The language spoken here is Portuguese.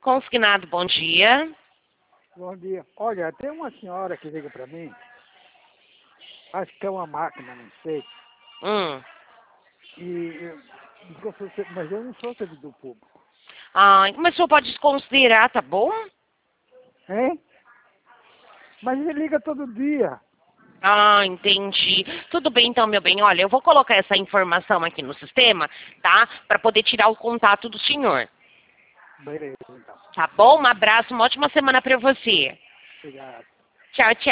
Consignado, bom dia. Bom dia. Olha, tem uma senhora que liga para mim, acho que é uma máquina, não sei, diz que eu sou, mas eu não sou servidor público. Mas o senhor pode desconsiderar, tá bom? Hein? Mas ele liga todo dia. Entendi. Tudo bem então, meu bem. Olha, eu vou colocar essa informação aqui no sistema, tá? Para poder tirar o contato do senhor. Beleza, então. Tá bom? Um abraço, uma ótima semana para você. Obrigado. Tchau, tchau.